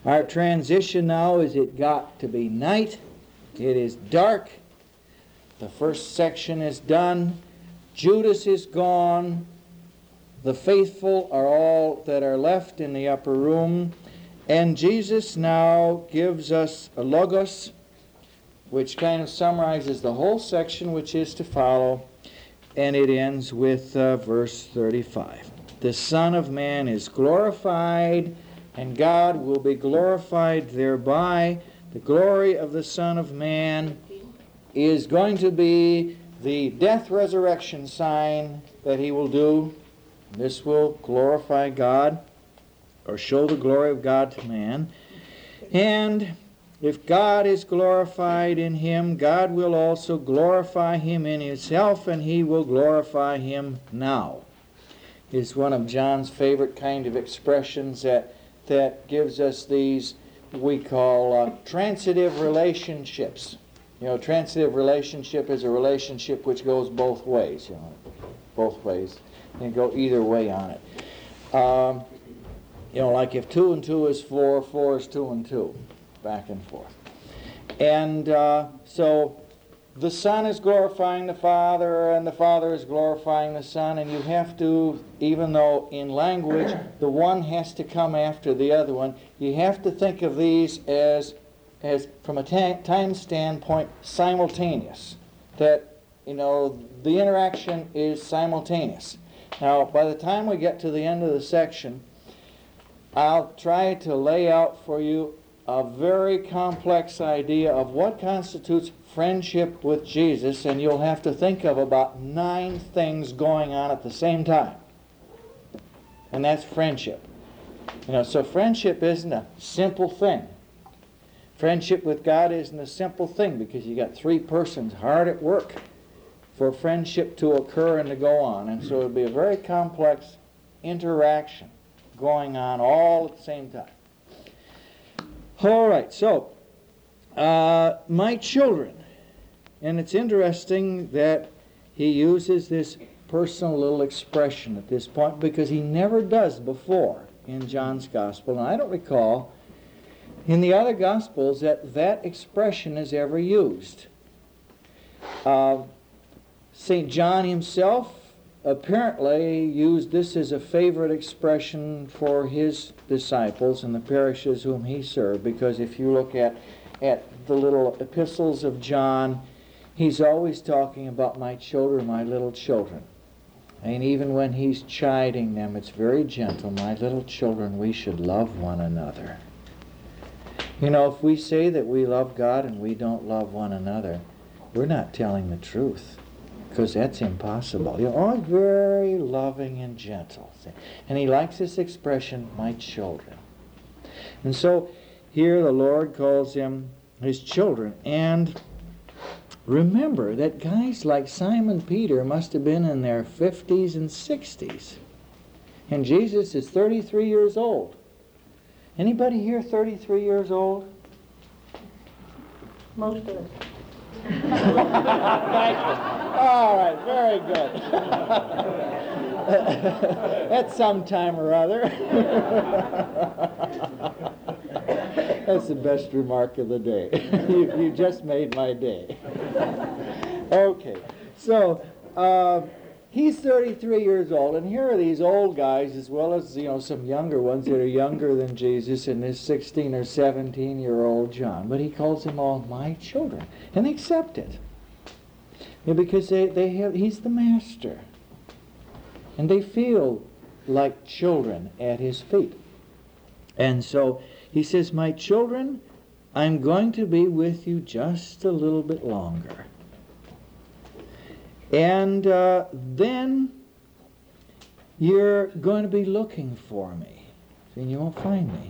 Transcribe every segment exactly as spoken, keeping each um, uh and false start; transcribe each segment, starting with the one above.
Our transition now is it got to be night. It is dark. The first section is done. Judas is gone. The faithful are all that are left in the upper room. And Jesus now gives us a logos, which kind of summarizes the whole section which is to follow. And it ends with uh, verse thirty-five. The Son of Man is glorified, and God will be glorified thereby. The glory of the Son of Man is going to be the death resurrection sign that he will do. This will glorify God, or show the glory of God to man. And if God is glorified in him, God will also glorify him in himself, and he will glorify him now. It's one of John's favorite kind of expressions that, that gives us these, we call uh, transitive relationships. You know, transitive relationship is a relationship which goes both ways, you know, both ways. You can go either way on it. Um, you know, like if two and two is four, four is two and two. Back and forth. And uh, so the Son is glorifying the Father, and the Father is glorifying the Son, and you have to, even though in language the one has to come after the other one, you have to think of these as, as from a ta- time standpoint, simultaneous. That, you know, the interaction is simultaneous. Now, by the time we get to the end of the section, I'll try to lay out for you a very complex idea of what constitutes friendship with Jesus, and you'll have to think of about nine things going on at the same time. And that's friendship. You know, so friendship isn't a simple thing. Friendship with God isn't a simple thing, because you got three persons hard at work for friendship to occur and to go on. And so it'll be a very complex interaction going on all at the same time. All right, so, uh, my children, and it's interesting that he uses this personal little expression at this point, because he never does before in John's Gospel, and I don't recall in the other Gospels that that expression is ever used. Uh, Saint John himself apparently used this as a favorite expression for his disciples and the parishes whom he served, because if you look at, at the little epistles of John, he's always talking about my children, my little children. And even when he's chiding them, it's very gentle. My little children, we should love one another. You know, if we say that we love God and we don't love one another, we're not telling the truth. Because that's impossible. You're always very loving and gentle. And he likes this expression, my children. And so here the Lord calls them his children. And remember that guys like Simon Peter must have been in their fifties and sixties. And Jesus is thirty-three years old. Anybody here thirty-three years old? Most of us. Thank you. All right, very good. At some time or other. That's the best remark of the day. you, you just made my day. Okay, so uh, he's thirty-three years old, and here are these old guys, as well as, you know, some younger ones that are younger than Jesus, and this sixteen or seventeen year old John. But he calls them all my children, and they accept it. Yeah, because they, they have, he's the master. And they feel like children at his feet. And so he says, my children, I'm going to be with you just a little bit longer. And uh, then you're going to be looking for me. And you won't find me.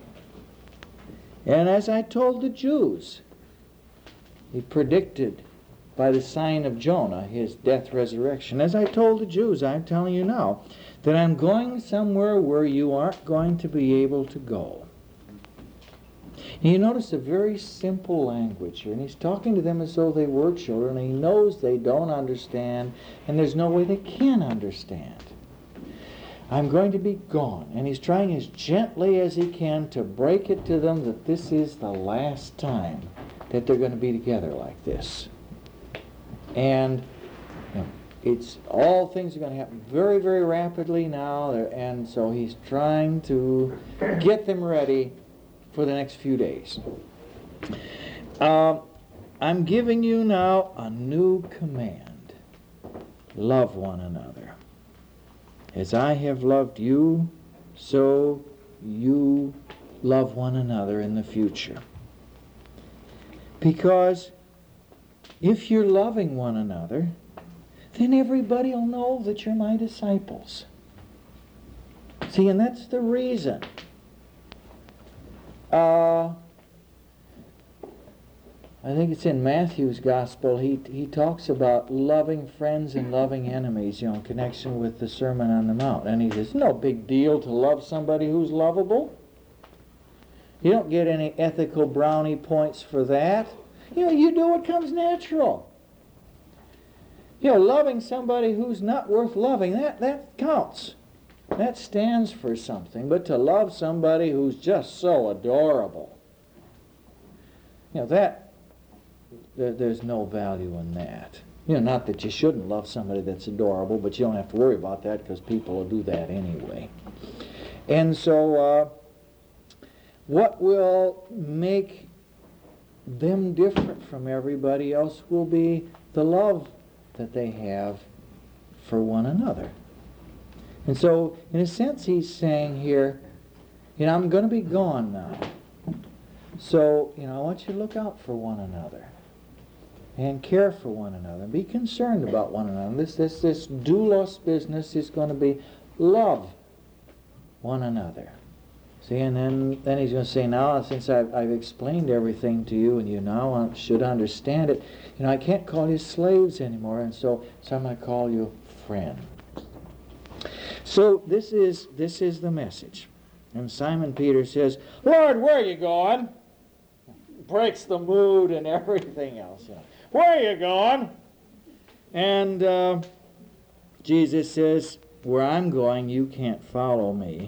And as I told the Jews, he predicted by the sign of Jonah, his death resurrection. As I told the Jews, I'm telling you now, that I'm going somewhere where you aren't going to be able to go. And you notice a very simple language here, and he's talking to them as though they were children, and he knows they don't understand, and there's no way they can understand. I'm going to be gone. And he's trying as gently as he can to break it to them that this is the last time that they're going to be together like this. And you know, it's all things are going to happen very, very rapidly now. And so he's trying to get them ready for the next few days. Uh, I'm giving you now a new command. Love one another. As I have loved you, so you love one another in the future. Because if you're loving one another, then everybody will know that you're my disciples. See, and that's the reason. Uh, I think it's in Matthew's Gospel. He he talks about loving friends and loving enemies, you know, in connection with the Sermon on the Mount. And he says, no big deal to love somebody who's lovable. You don't get any ethical brownie points for that. You know, you do what comes natural. You know, loving somebody who's not worth loving, that, that counts. That stands for something. But to love somebody who's just so adorable, you know, that, there, there's no value in that. You know, not that you shouldn't love somebody that's adorable, but you don't have to worry about that because people will do that anyway. And so, uh, what will make them different from everybody else will be the love that they have for one another. And so, in a sense, he's saying here, you know, I'm going to be gone now. So, you know, I want you to look out for one another and care for one another and be concerned about one another. This, this, this doulos business is going to be love one another. See, and then, then he's going to say, now, since I've, I've explained everything to you and you now should understand it, you know, I can't call you slaves anymore, and so, so I'm going to call you friend. So this is, this is the message. And Simon Peter says, Lord, where are you going? Breaks the mood and everything else. You know. Where are you going? And uh, Jesus says, where I'm going, you can't follow me.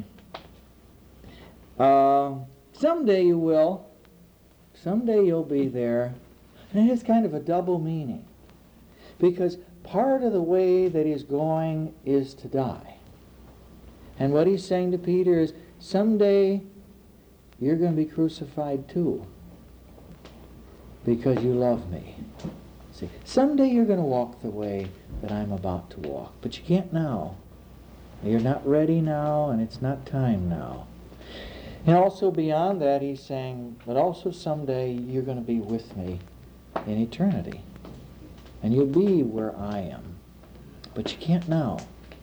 Uh, someday you will. Someday you'll be there. And it has kind of a double meaning. Because part of the way that he's going is to die. And what he's saying to Peter is, someday you're going to be crucified too. Because you love me. See, someday you're going to walk the way that I'm about to walk. But you can't now. You're not ready now, and it's not time now. And also beyond that, he's saying, but also someday you're going to be with me in eternity. And you'll be where I am. But you can't now.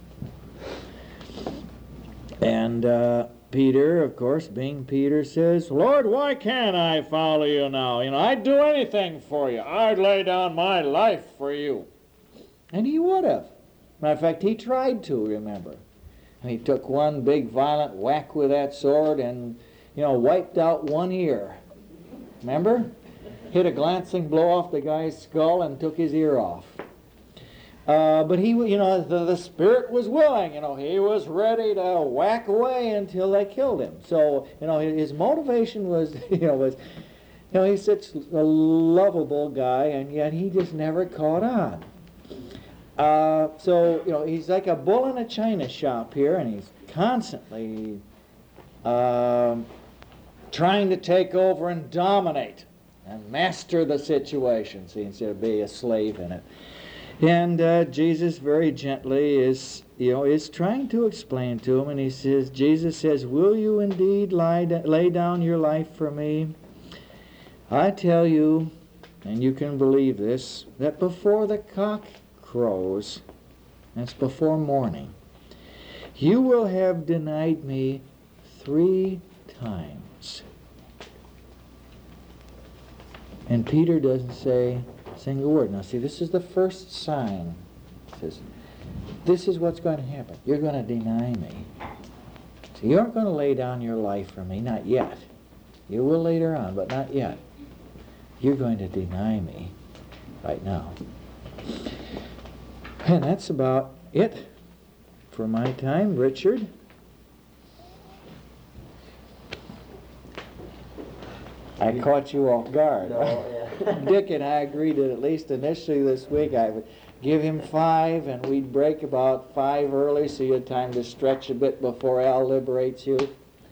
And uh, Peter, of course, being Peter, says, Lord, why can't I follow you now? You know, I'd do anything for you. I'd lay down my life for you. And he would have. Matter of fact, he tried to, remember. And he took one big violent whack with that sword and, you know, wiped out one ear. Remember? Hit a glancing blow off the guy's skull and took his ear off. Uh, but he, you know, the, the spirit was willing. You know, he was ready to whack away until they killed him. So, you know, his motivation was, you know, was, you know, he's such a lovable guy, and yet he just never caught on. Uh, so, you know, he's like a bull in a china shop here, and he's constantly uh, trying to take over and dominate and master the situation, see, instead of be a slave in it. And uh, Jesus very gently is, you know, is trying to explain to him, and he says, Jesus says, will you indeed lie, lay down your life for me? I tell you, and you can believe this, that before the cock crows, that's before morning, you will have denied me three times. And Peter doesn't say a single word. Now see, this is the first sign. It says, this is what's going to happen. You're going to deny me. So you aren't going to lay down your life for me, not yet. You will later on, but not yet. You're going to deny me right now. And that's about it for my time. Richard? I caught you off guard. No, yeah. Dick and I agreed that at least initially this week I would give him five, and we'd break about five early so you had time to stretch a bit before Al liberates you.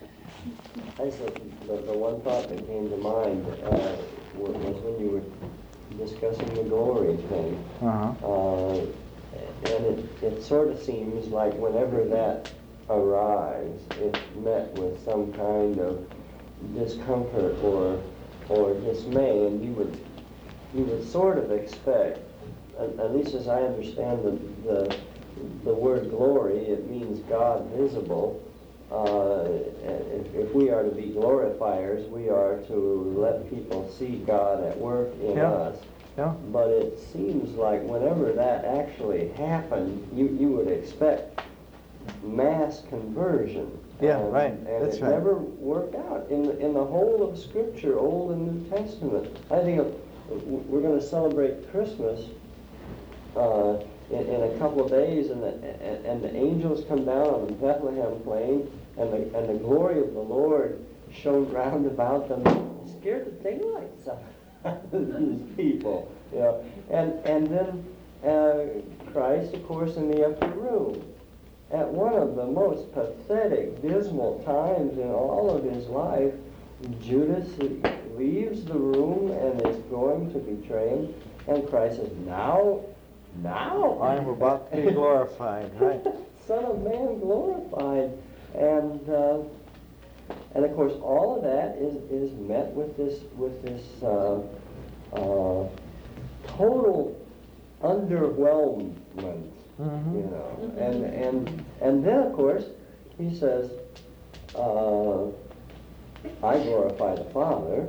I said the, the one thought that came to mind uh, was when you were discussing the glory thing. Uh-huh. Uh, and it, it sort of seems like whenever that arrives, it's met with some kind of discomfort or or dismay, and you would you would sort of expect, at, at least as I understand the, the the word glory, it means God visible. Uh, if, if we are to be glorifiers, we are to let people see God at work in Yeah. us. Yeah. But it seems like whenever that actually happened, you, you would expect mass conversion. Yeah, and, right. And That's it right. never worked out in the, in the whole of Scripture, Old and New Testament. I think of, we're going to celebrate Christmas uh, in, in a couple of days, and the, and, and the angels come down on the Bethlehem plain, and the and the glory of the Lord shone round about them, scared the daylights out of these people, you know. And and then uh, Christ, of course, in the upper room, at one of the most pathetic, dismal times in all of his life, Judas leaves the room and is going to betray him, and Christ says, "Now, now I am about to be glorified." Right. Son of Man glorified, and uh, and of course all of that is is met with this with this uh, uh, total underwhelmment. Mm-hmm. You know, and and and then of course he says, uh, "I glorify the Father,"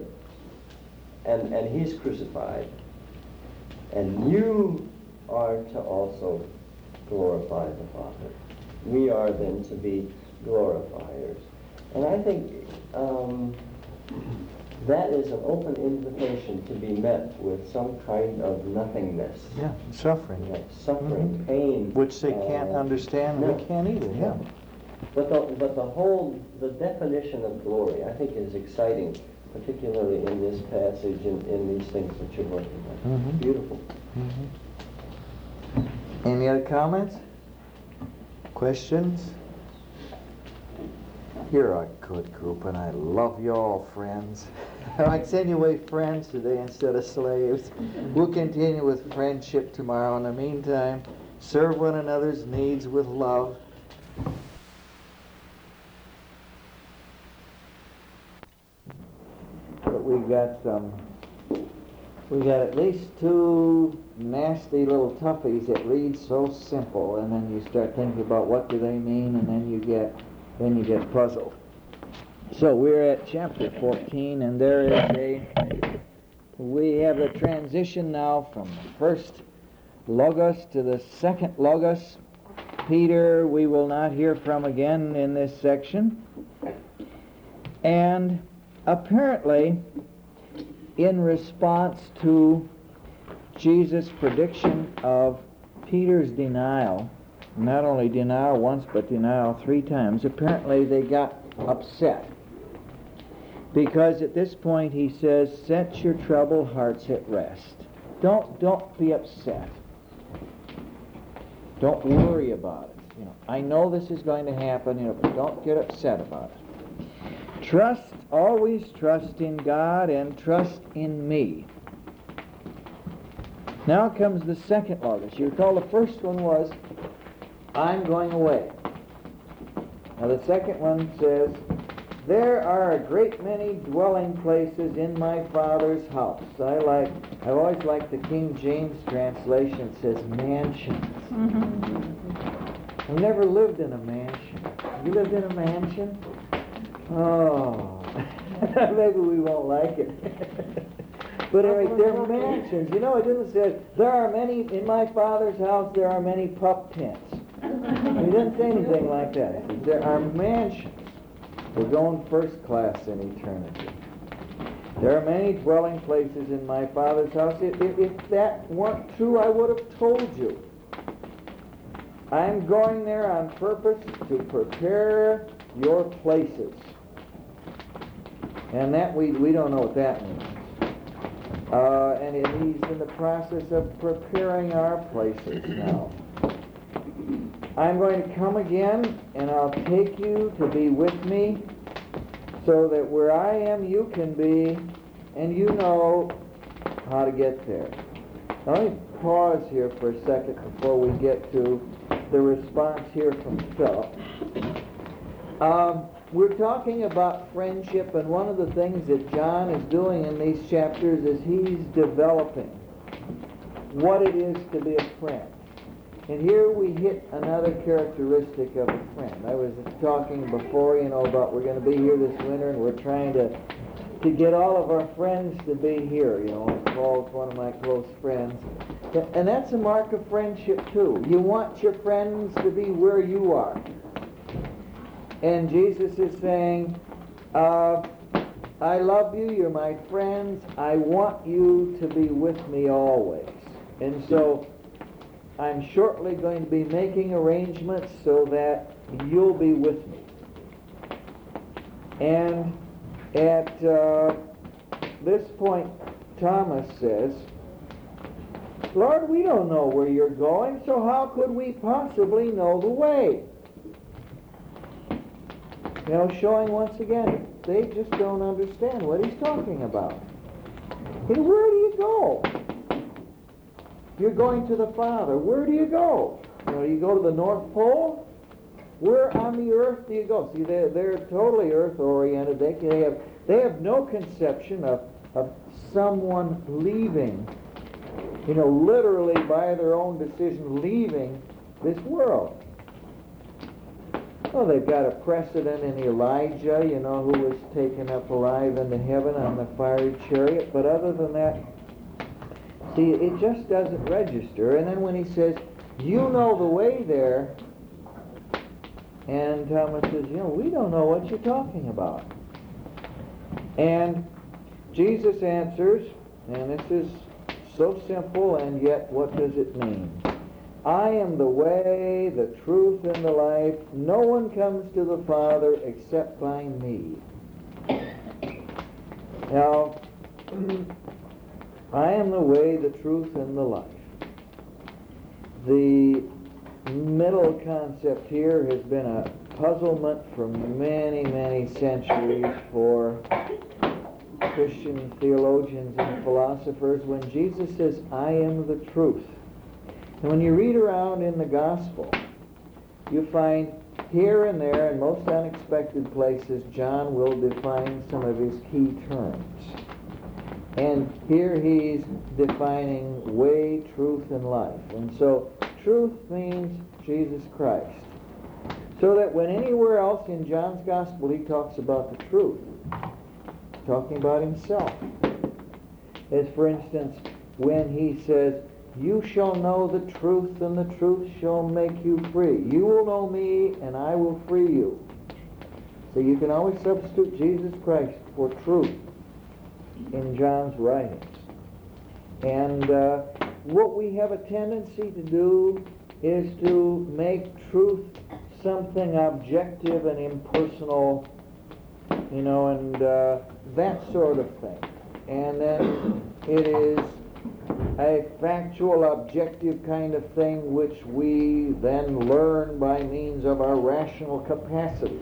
and and he's crucified, and you are to also glorify the Father. We are then to be glorifiers, and I think um, that is an open invitation to be met with some kind of nothingness. Yeah, suffering. Yeah, suffering, Mhm. pain, Which they can't uh, understand, no. we can't either, yeah. But the but the whole the definition of glory, I think, is exciting, particularly in this passage and in these things that you're looking at. Mhm. Beautiful. Mm-hmm. Any other comments? Questions? You're a good group, and I love you all, friends. I'd send you away friends today instead of slaves. We'll continue with friendship tomorrow. In the meantime, serve one another's needs with love. But we got some, we got at least two nasty little toughies that read so simple, and then you start thinking about what do they mean, and then you get, then you get puzzled. So we're at chapter fourteen, and there is a, we have the transition now from the first Logos to the second Logos. Peter we will not hear from again in this section. And apparently, in response to Jesus' prediction of Peter's denial, not only denial once, but denial three times, apparently they got upset. Because at this point he says, set your troubled hearts at rest. Don't, don't be upset. Don't worry about it. You know, I know this is going to happen, you know, but don't get upset about it. Trust, always trust in God and trust in me. Now comes the second Logos. You recall the first one was, I'm going away. Now the second one says, there are a great many dwelling places in my Father's house. I like, I've always liked the King James translation. It says mansions. Mm-hmm. I've never lived in a mansion. You lived in a mansion? Oh, maybe we won't like it. But anyway, they're mansions. You know, it didn't say, there are many, in my Father's house there are many pup tents. He didn't say anything like that. He said, there are mansions. We're going first class in eternity. There are many dwelling places in my Father's house. If, if, if that weren't true, I would have told you. I'm going there on purpose to prepare your places. And that we, we don't know what that means. Uh, and it, he's in the process of preparing our places now. I'm going to come again, and I'll take you to be with me, so that where I am you can be, and you know how to get there. Now let me pause here for a second before we get to the response here from Philip. Um, we're talking about friendship, and one of the things that John is doing in these chapters is he's developing what it is to be a friend. And here we hit another characteristic of a friend. I was talking before, you know, about we're going to be here this winter, and we're trying to to get all of our friends to be here. You know, Paul's one of my close friends. And that's a mark of friendship, too. You want your friends to be where you are. And Jesus is saying, uh, I love you, you're my friends, I want you to be with me always. And so I'm shortly going to be making arrangements so that you'll be with me. And at uh, this point, Thomas says, Lord, we don't know where you're going, so how could we possibly know the way? You know, showing once again, they just don't understand what he's talking about. And where do you go? You're going to the Father. Where do you go? You know, you go to the North Pole? Where on the earth do you go? See, they're, they're totally earth-oriented. They, they, have, they have no conception of, of someone leaving, you know, literally by their own decision, leaving this world. Well, they've got a precedent in Elijah, you know, who was taken up alive into heaven on the fiery chariot. But other than that, see, it just doesn't register. And then when he says, you know the way there, and Thomas says, you know, we don't know what you're talking about. And Jesus answers, and this is so simple, and yet what does it mean? I am the way, the truth, and the life. No one comes to the Father except by me. Now, I am the way, the truth, and the life. The middle concept here has been a puzzlement for many, many centuries for Christian theologians and philosophers. When Jesus says, I am the truth, and when you read around in the Gospel, you find here and there, in most unexpected places, John will define some of his key terms. And here he's defining way, truth, and life. And so truth means Jesus Christ. So that when anywhere else in John's Gospel he talks about the truth, he's talking about himself. As for instance, when he says, you shall know the truth, and the truth shall make you free. You will know me, and I will free you. So you can always substitute Jesus Christ for truth in John's writings. And uh, what we have a tendency to do is to make truth something objective and impersonal, you know, and uh, that sort of thing. And then it is a factual, objective kind of thing which we then learn by means of our rational capacities.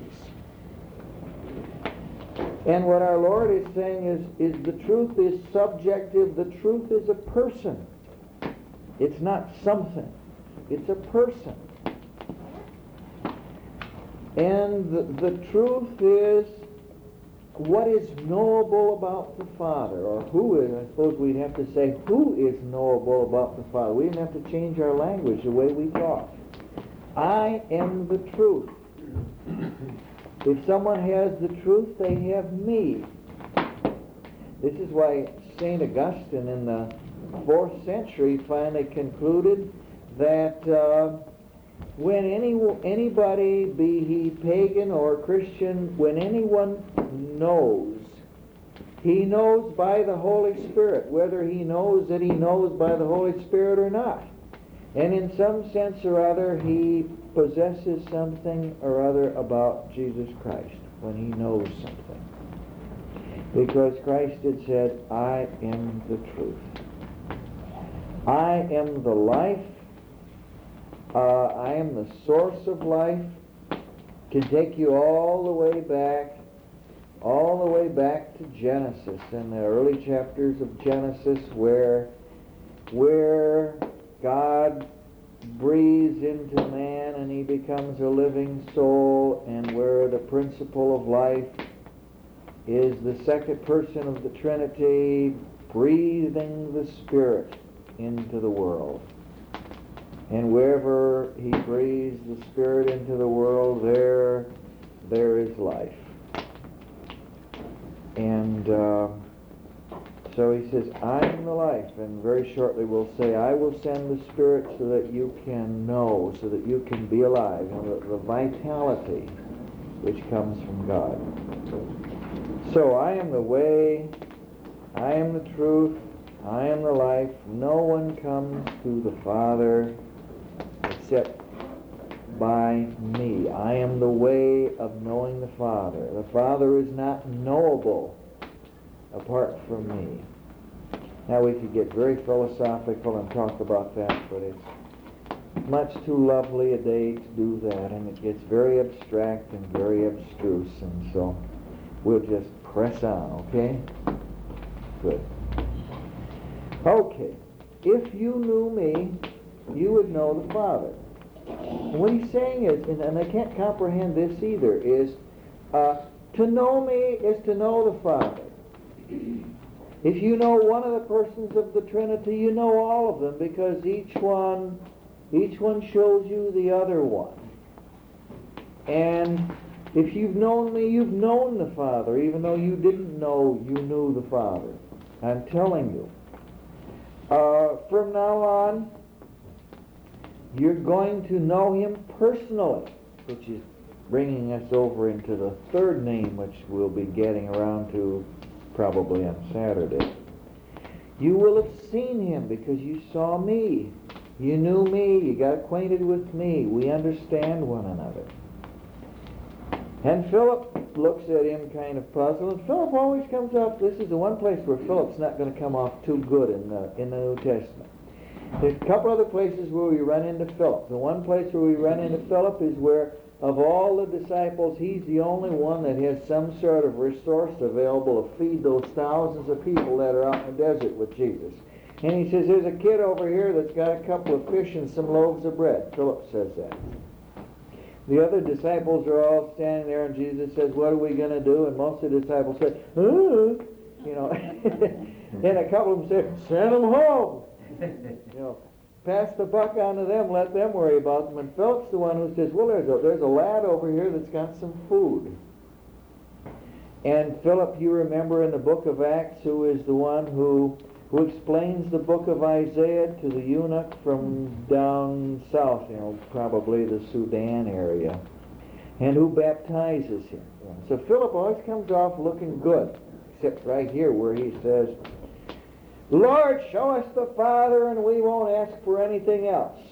And what our Lord is saying is, is the truth is subjective. The truth is a person. It's not something. It's a person. And the, the truth is what is knowable about the Father, or who is, I suppose we'd have to say, who is knowable about the Father. We didn't have to change our language, the way we talk. I am the truth. If someone has the truth, they have me. This is why Saint Augustine in the fourth century finally concluded that uh, when any anybody, be he pagan or Christian, when anyone knows, he knows by the Holy Spirit, whether he knows that he knows by the Holy Spirit or not. And in some sense or other, he possesses something or other about Jesus Christ when he knows something. Because Christ had said, I am the truth. I am the life. Uh, I am the source of life. Can take you all the way back, all the way back to Genesis, in the early chapters of Genesis, where, where God breathes into man and he becomes a living soul, and where the principle of life is the second person of the Trinity breathing the Spirit into the world. And wherever he breathes the Spirit into the world, there, there is life. And uh, so he says, I am the life. And very shortly we'll say, I will send the Spirit so that you can know, so that you can be alive. You know, the, the vitality which comes from God. So I am the way, I am the truth, I am the life. No one comes to the Father except by me. I am the way of knowing the Father. The Father is not knowable apart from me. Now we could get very philosophical and talk about that, but it's much too lovely a day to do that, and it gets very abstract and very abstruse, and so we'll just press on, okay? Good. Okay. If you knew me, you would know the Father. And what he's saying is, and, and I can't comprehend this either, is uh, to know me is to know the Father. If you know one of the persons of the Trinity, you know all of them, because each one, each one shows you the other one. And if you've known me, you've known the Father, even though you didn't know you knew the Father. I'm telling you. Uh, from now on, you're going to know him personally, which is bringing us over into the third name, which we'll be getting around to probably on Saturday. You will have seen him because you saw me. You knew me. You got acquainted with me. We understand one another. And Philip looks at him kind of puzzled. And Philip always comes off, this is the one place where Philip's not going to come off too good in the, in the New Testament. There's a couple other places where we run into Philip. The one place where we run into Philip is where, of all the disciples, he's the only one that has some sort of resource available to feed those thousands of people that are out in the desert with Jesus. And he says, there's a kid over here that's got a couple of fish and some loaves of bread. Philip says that. The other disciples are all standing there, and Jesus says, what are we going to do? And most of the disciples say, oh, you know. Then a couple of them say, send them home. You know, pass the buck on to them, let them worry about them. And Philip's the one who says, well, there's a, there's a lad over here that's got some food. And Philip, you remember in the book of Acts, who is the one who who explains the book of Isaiah to the eunuch from down south, you know, probably the Sudan area, and who baptizes him. So Philip always comes off looking good, except right here where he says, Lord, show us the Father and we won't ask for anything else.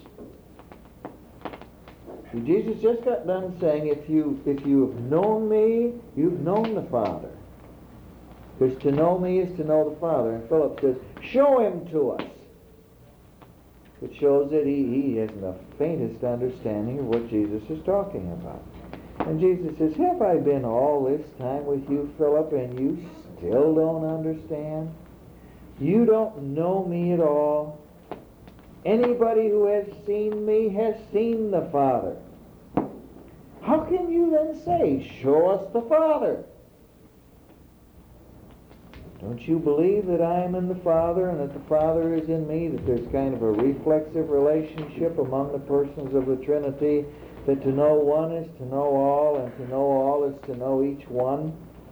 See, Jesus just got done saying, if you if you've known me, you've known the Father. Because to know me is to know the Father. And Philip says, show him to us. Which shows that he, he hasn't the faintest understanding of what Jesus is talking about. And Jesus says, have I been all this time with you, Philip, and you still don't understand? You don't know me at all. Anybody who has seen me has seen the Father. How can you then say, show us the Father? Don't you believe that I am in the Father and that the Father is in me, that there's kind of a reflexive relationship among the persons of the Trinity, that to know one is to know all, and to know all is to know each one?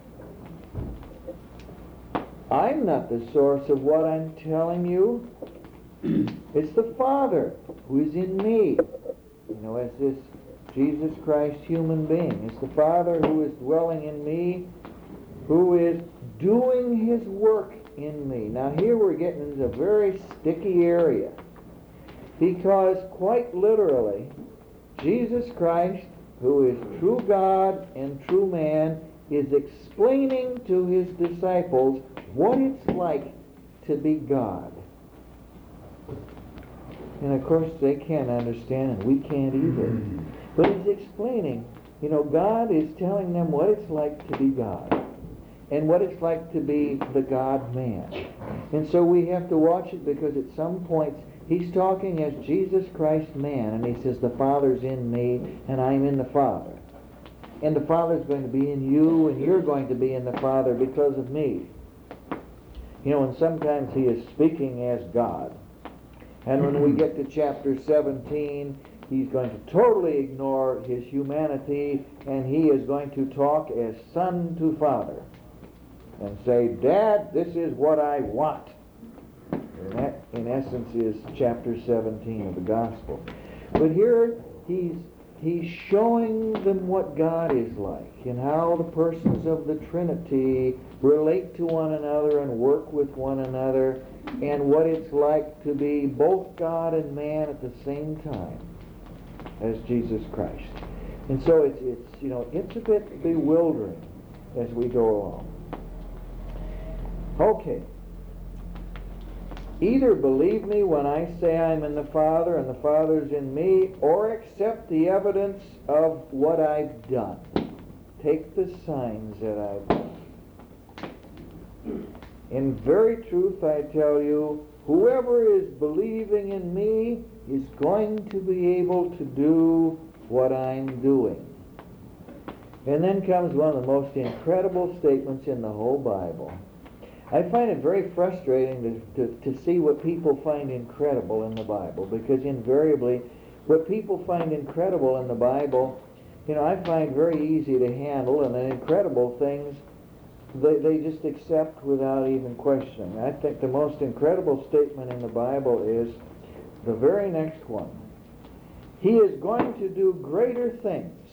I'm not the source of what I'm telling you. It's the Father who is in me. You know, as this Jesus Christ human being. It's the Father who is dwelling in me, who is doing his work in me. Now here we're getting into a very sticky area. Because quite literally, Jesus Christ, who is true God and true man, is explaining to his disciples what it's like to be God. And of course they can't understand, and we can't either. But he's explaining, you know, God is telling them what it's like to be God, and what it's like to be the God-man. And so we have to watch it, because at some points he's talking as Jesus Christ man, and he says, the Father's in me, and I'm in the Father. And the Father's going to be in you, and you're going to be in the Father because of me. You know, and sometimes he is speaking as God. And when we get to chapter seventeen, he's going to totally ignore his humanity, and he is going to talk as son to father and say, Dad, this is what I want. And that, in essence, is chapter seventeen of the Gospel. But here he's he's showing them what God is like, and how the persons of the Trinity relate to one another and work with one another, and what it's like to be both God and man at the same time as Jesus Christ. And so it's, it's you know, it's a bit bewildering as we go along. Okay. Either believe me when I say I'm in the Father and the Father's in me, or accept the evidence of what I've done. Take the signs that I've done. In very truth, I tell you, whoever is believing in me is going to be able to do what I'm doing. And then comes one of the most incredible statements in the whole Bible. I find it very frustrating to, to, to see what people find incredible in the Bible, because invariably what people find incredible in the Bible, you know, I find very easy to handle, and then incredible things they, they just accept without even questioning. I think the most incredible statement in the Bible is the very next one. He is going to do greater things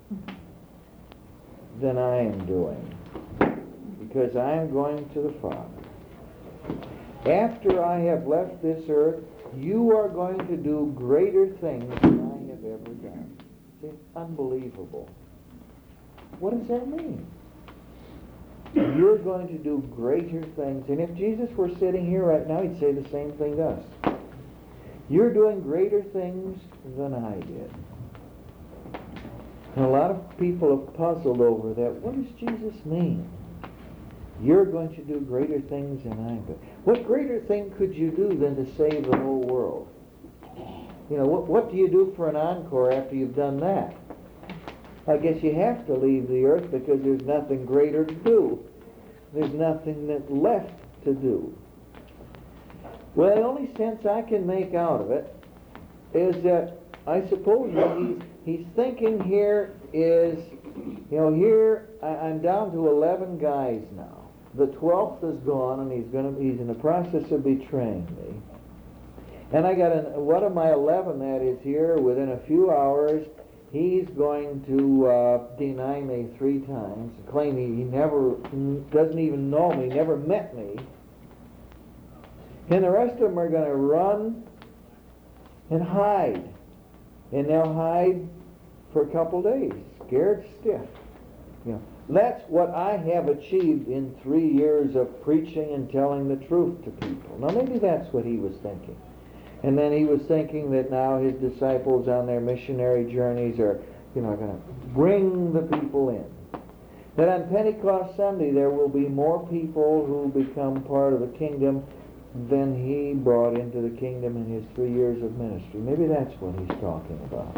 than I am doing, because I am going to the Father. After I have left this earth, you are going to do greater things than I have ever done. See, unbelievable. What does that mean? You're going to do greater things. And if Jesus were sitting here right now, he'd say the same thing to us. You're doing greater things than I did. And a lot of people have puzzled over that. What does Jesus mean? You're going to do greater things than I did. What greater thing could you do than to save the whole world? You know, what, what do you do for an encore after you've done that? I guess you have to leave the earth, because there's nothing greater to do. There's nothing that's left to do. Well, the only sense I can make out of it is that I suppose what he's, he's thinking here is, you know, here I, I'm down to eleven guys now. The twelfth is gone, and he's going to he's in the process of betraying me. And I got an, one of my eleven that is here within a few hours. He's going to uh, deny me three times, claim he, he never doesn't even know me, never met me. And the rest of them are going to run and hide. And they'll hide for a couple days, scared stiff. You know, that's what I have achieved in three years of preaching and telling the truth to people. Now maybe that's what he was thinking. And then he was thinking that now his disciples on their missionary journeys are, you know, going to bring the people in. That on Pentecost Sunday there will be more people who become part of the kingdom than he brought into the kingdom in his three years of ministry. Maybe that's what he's talking about.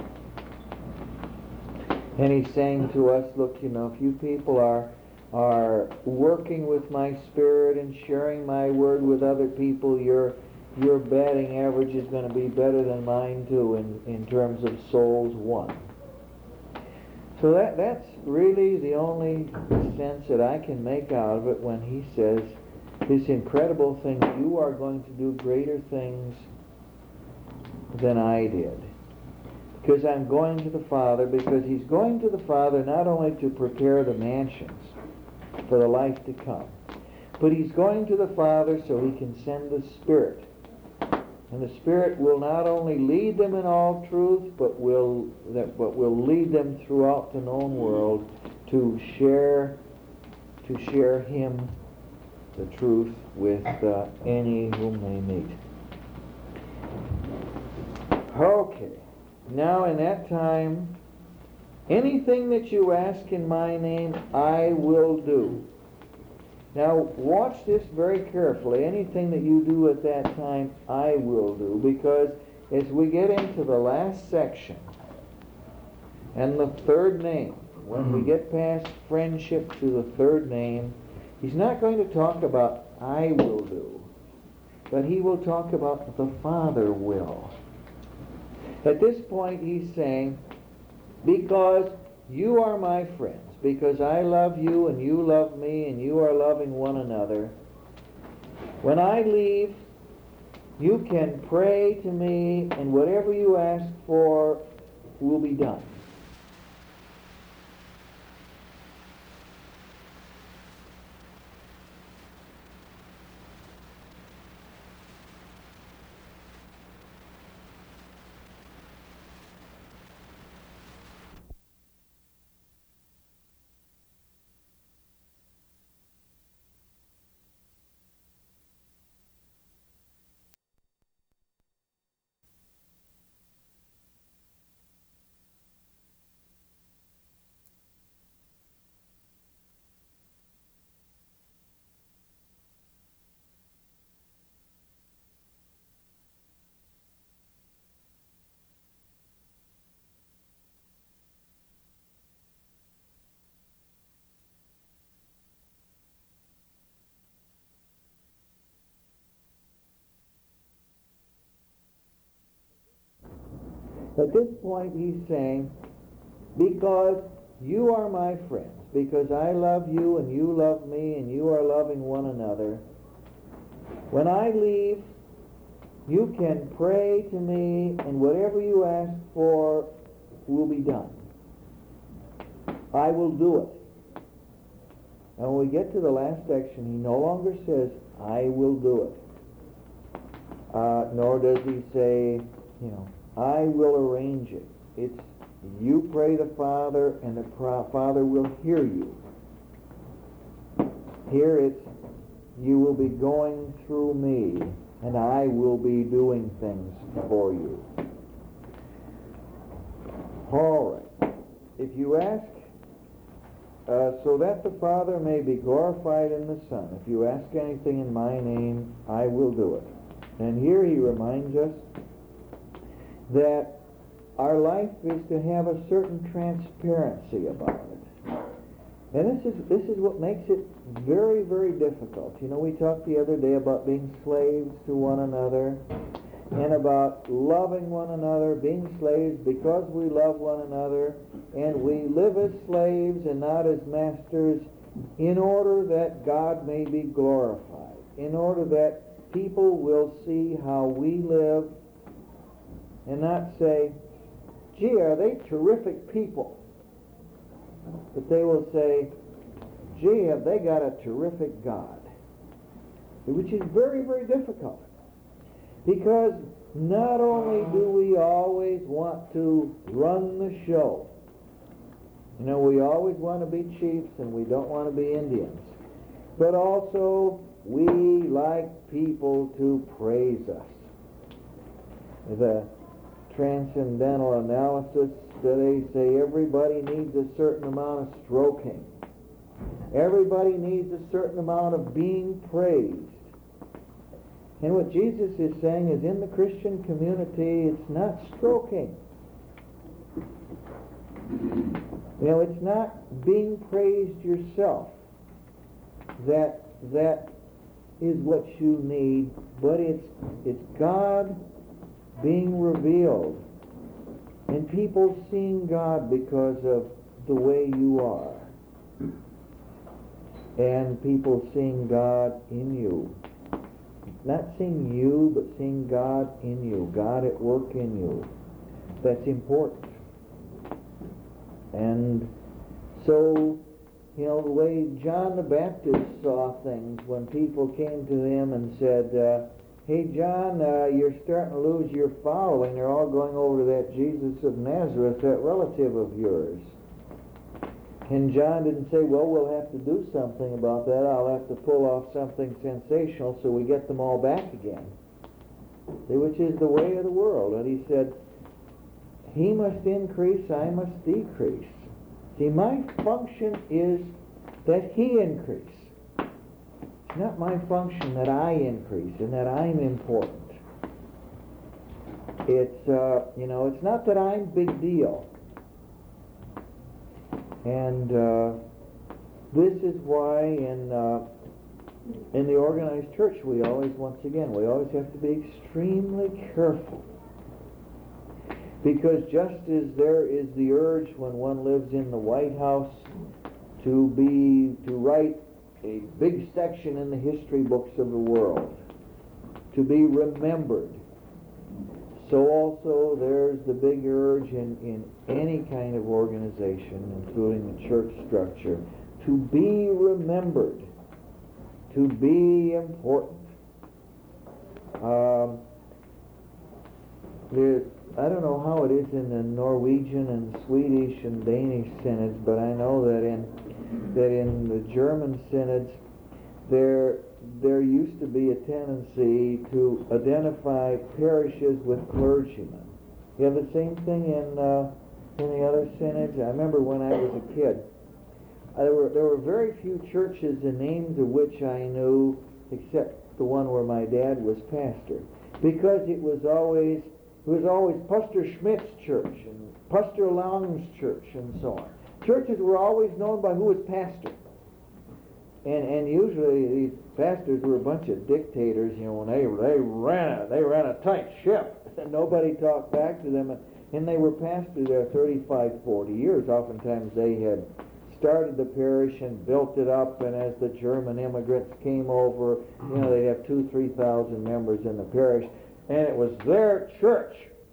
And he's saying to us, look, you know, if you people are are working with my Spirit and sharing my word with other people, your your batting average is going to be better than mine too in, in terms of souls won. So that that's really the only sense that I can make out of it when he says this incredible thing, you are going to do greater things than I did. Because I'm going to the Father, because he's going to the Father not only to prepare the mansions for the life to come, but he's going to the Father so he can send the Spirit And the Spirit will not only lead them in all truth, but will that but will lead them throughout the known world to share to share Him, the truth, with uh, any whom they meet. Okay. Now in that time, anything that you ask in my name, I will do. Now watch this very carefully. Anything that you do at that time, I will do. Because as we get into the last section, and the third name, when we get past friendship to the third name, he's not going to talk about I will do, but he will talk about the Father will. At this point he's saying, because you are my friends, because I love you and you love me and you are loving one another, when I leave, you can pray to me and whatever you ask for will be done. At this point he's saying, because you are my friends, because I love you and you love me and you are loving one another, when I leave, you can pray to me and whatever you ask for will be done. I will do it. And when we get to the last section, he no longer says, I will do it. Uh, nor does he say, you know, I will arrange it. It's you pray the Father and the Father will hear you. Here it's you will be going through me and I will be doing things for you. All right. If you ask, uh, so that the Father may be glorified in the Son, if you ask anything in my name, I will do it. And here he reminds us that our life is to have a certain transparency about it. And this is this is what makes it very, very difficult. You know, we talked the other day about being slaves to one another and about loving one another, being slaves because we love one another, and we live as slaves and not as masters in order that God may be glorified, in order that people will see how we live and not say, gee, are they terrific people? But they will say, gee, have they got a terrific God? Which is very, very difficult. Because not only do we always want to run the show, you know, we always want to be chiefs and we don't want to be Indians, but also we like people to praise us. The transcendental analysis, they say everybody needs a certain amount of stroking. Everybody needs a certain amount of being praised. And what Jesus is saying is in the Christian community, it's not stroking. You know, it's not being praised yourself that that is what you need, but it's it's God being revealed and people seeing God because of the way you are, and people seeing God in you. Not seeing you, but seeing God in you, God at work in you. That's important. And so, you know, the way John the Baptist saw things when people came to him and said, uh, hey, John, uh, you're starting to lose your following. They're all going over to that Jesus of Nazareth, that relative of yours. And John didn't say, well, we'll have to do something about that. I'll have to pull off something sensational so we get them all back again. See, which is the way of the world. And he said, he must increase, I must decrease. See, my function is that he increase. It's not my function that I increase and that I'm important. It's, uh, you know, it's not that I'm big deal. And uh, this is why in uh, in the organized church we always, once again, we always have to be extremely careful. Because just as there is the urge when one lives in the White House to be, to write a big section in the history books of the world, to be remembered, so also there's the big urge in, in any kind of organization, including the church structure, to be remembered, to be important. Um, there, I don't know how it is in the Norwegian and Swedish and Danish synods, but I know that in that in the German synods there there used to be a tendency to identify parishes with clergymen. You have the same thing in uh, in the other synods. I remember when I was a kid, uh, there were there were very few churches the names of which I knew, except the one where my dad was pastor, because it was always it was always Pastor Schmidt's church and Pastor Lang's church and so on. Churches were always known by who was pastor. And and usually these pastors were a bunch of dictators, you know, and they they ran a they ran a tight ship, and nobody talked back to them, and, and they were pastors there thirty-five, forty years. Oftentimes they had started the parish and built it up, and as the German immigrants came over, you know, they'd have two, three thousand members in the parish, and it was their church.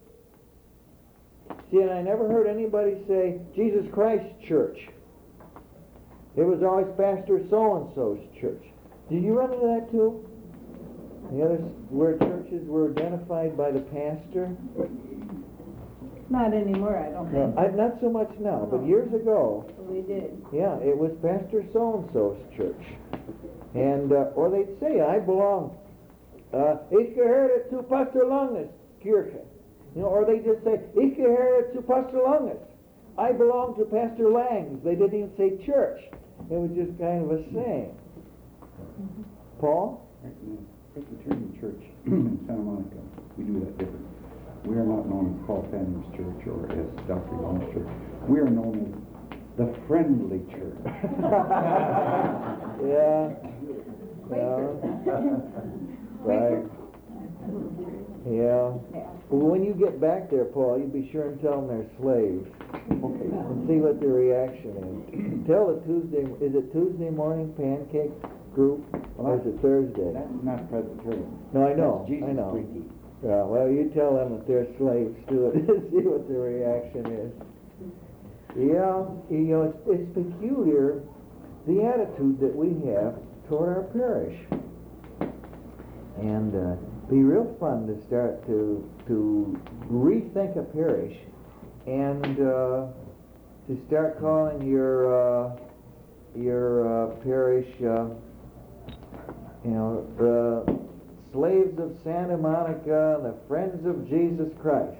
See, and I never heard anybody say Jesus Christ Church. It was always Pastor so-and-so's church. Did you run into that too? The others, where churches were identified by the pastor? Not anymore, I don't No, think. I, not so much now, but years ago, We did. yeah, it was Pastor so-and-so's church. And, uh, or they'd say, I belong, uh, ich gehöre zu Pastor Langes Kirche. You know, or they just say, ich gehöre zu Pastor Langes. I belong to Pastor Lang's. They didn't even say church. It was just kind of a saying. Mm-hmm. Paul? In the Presbyterian Church in Santa Monica, we do that different. We are not known as Paul Fanner's church or as Doctor Young's church. We are known as the Friendly Church. yeah. Yeah. Right. Yeah. Well, when you get back there, Paul, you be sure and tell them they're slaves. Okay. And see what their reaction is. Tell the Tuesday, is it Tuesday morning pancake group, or is it Thursday? That's not Presbyterian. No, I know, That's Jesus I know. Freaky. Yeah, well, you tell them that they're slaves to it. See what their reaction is. Yeah, you know, it's, it's peculiar, the attitude that we have toward our parish. And uh, be real fun to start to to rethink a parish and uh, to start calling your uh, your uh, parish, uh, you know, the Slaves of Santa Monica and the Friends of Jesus Christ.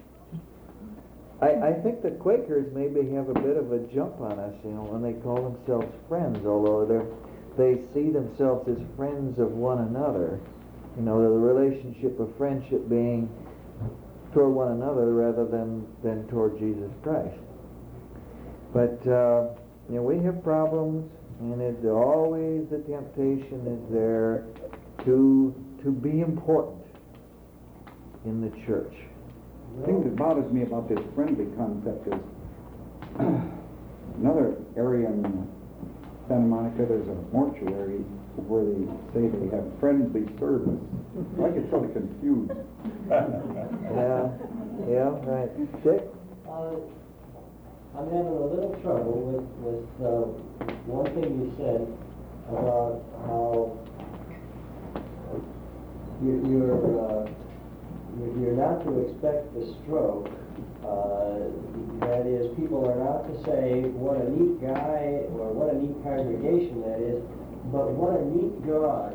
I, I think the Quakers maybe have a bit of a jump on us, you know, when they call themselves friends, although they they see themselves as friends of one another. You know, the relationship of friendship being toward one another rather than, than toward Jesus Christ. But, uh, you know, we have problems, and it's always the temptation is there to to be important in the church. The thing that bothers me about this friendly concept is another area in Santa Monica, there's a mortuary where they say they have friendly service. I get sort of confused. Yeah, yeah, right. Dick? Uh, I'm having a little trouble with, with uh, one thing you said about how you- you're, uh, you're you're not to expect the stroke. Uh, That is, people are not to say, what a neat guy, or what a neat congregation that is, but what a neat God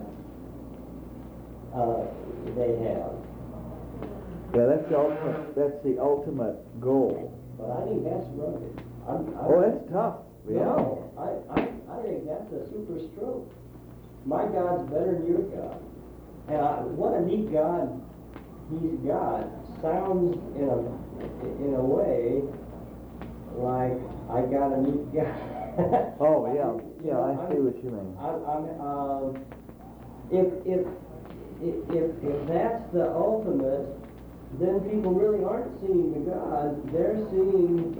uh, they have. Yeah, that's the ultimate, that's the ultimate goal. But I think that's rugged. I'm, I'm, Oh, that's tough. No, I, I, I think that's a super stroke. My God's better than your God. And I, what a neat God he's got sounds in a, in a way like I got a neat God. Oh, yeah, You yeah, know, I see I'm- what you mean. I, I'm, um, if, if, if, if, if that's the ultimate, then people really aren't seeing the God, they're seeing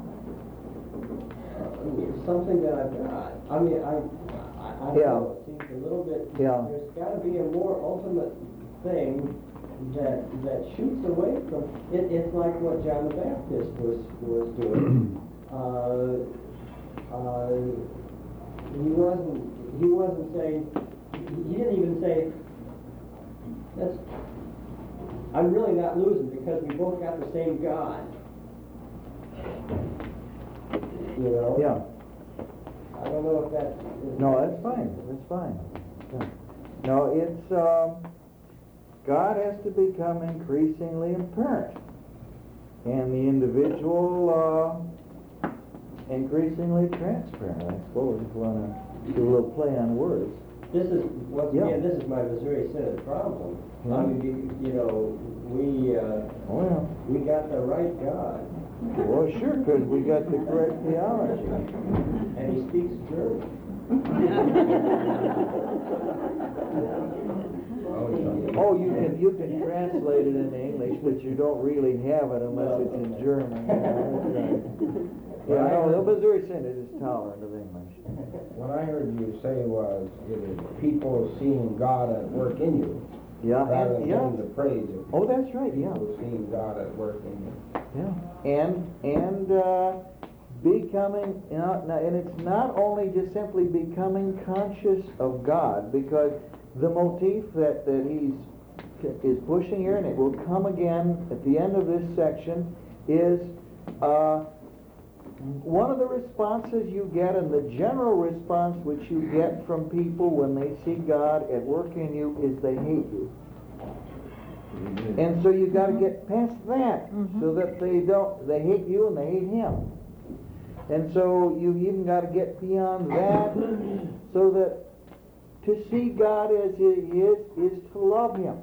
uh, something that I've got. I mean, I, I, I Yeah. know it seems a little bit, Yeah. there's gotta be a more ultimate thing that, that shoots away from, it, it's like what John the Baptist was, was doing. uh, uh, he wasn't, he wasn't saying, he didn't even say, that's, I'm really not losing because we both got the same God. You know? Yeah. I don't know if that is... No, that's fine, that's fine. Yeah. No, it's, um, God has to become increasingly apparent, and the individual, uh, increasingly transparent, I suppose, if you want to do a little play on words. This is, once Yeah. again, this is my Missouri Synod problem. Yeah. I mean, you, you know, we, uh, Oh, yeah. we got the right God, Well, sure, because we got the correct theology. and he speaks German. Oh, you can, you can translate it into English, but you don't really have it unless it's in German. Yeah, that's right. Yeah, no, the Missouri Synod is tolerant of English. What I heard you say was, it is people seeing God at work in you, Yeah, rather and, than yeah. getting the praise of Oh, that's right, yeah. people seeing God at work in you. Yeah, and, and, uh, becoming, you know, now, and it's not only just simply becoming conscious of God, because the motif that, that he's, is pushing here, and it will come again at the end of this section, is, uh, one of the responses you get, and the general response which you get from people when they see God at work in you, is they hate you. And so you got to get past that, so that they don't, they hate you and they hate him. And so you even got to get beyond that, so that to see God as he is, is to love him.